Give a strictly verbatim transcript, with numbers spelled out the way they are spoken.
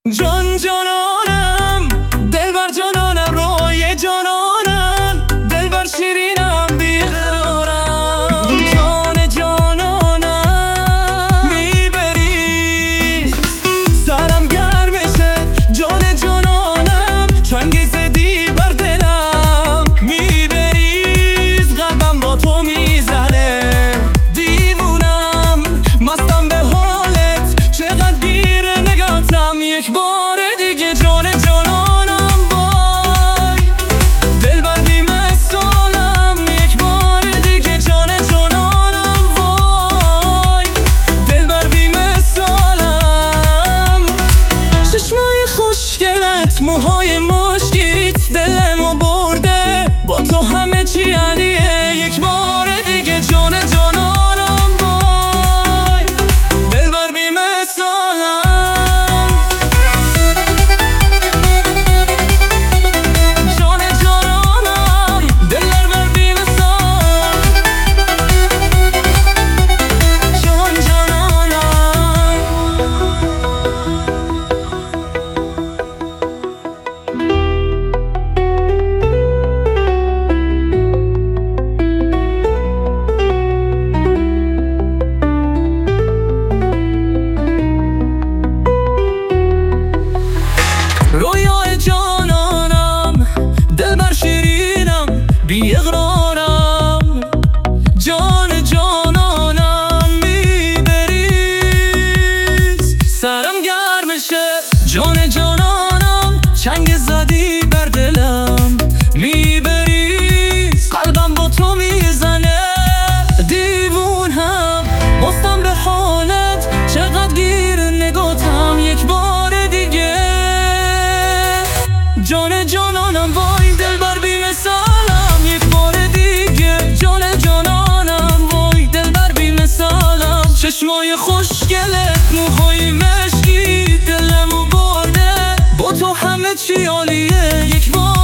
جان جانانم، دلبر جانانم، روی جانانم، دلبر شیرینم، بیقرارم. جان جانانم میبری سرم گرمشه، جان جانانم چنگی زدی بر دلم. میبریز قلبم با تو میزنه، دیوونم مستم به حالت، چقدر گیر نگاتم. یک بار دیگه جان جانانم وای، دلبر بی‌مثالم. یک بار دیگه جان جانانم وای، دلبر بی‌مثالم. چشمای خوشگلت، موهای مشکیت، دلمو برده، با تو همه چی علیه. یک بار دیگه جان جانانم وای، دلبر بی‌مثالم. جان جانانم، دلبر بی‌مثال. جان جانانم. رویای جانانم، دلبر شیرینم، بی اقرارم. جان جانانم میبریز سرم گرمشه، جان جانانم چنگ زدی بر دلم. میبریز قلبم با تو میزنه، دیوونم مستم به حالت، چقدر گیر نگاتم. یک بار دیگه جان جانانم وای، دلبر بی‌مثالم. یک بار دیگه جان جانانم وای، دلبر بی‌مثالم. چشمای خوشگلت، موهای مشکی، دلمو برده، با تو همه چی عالیه. یک بار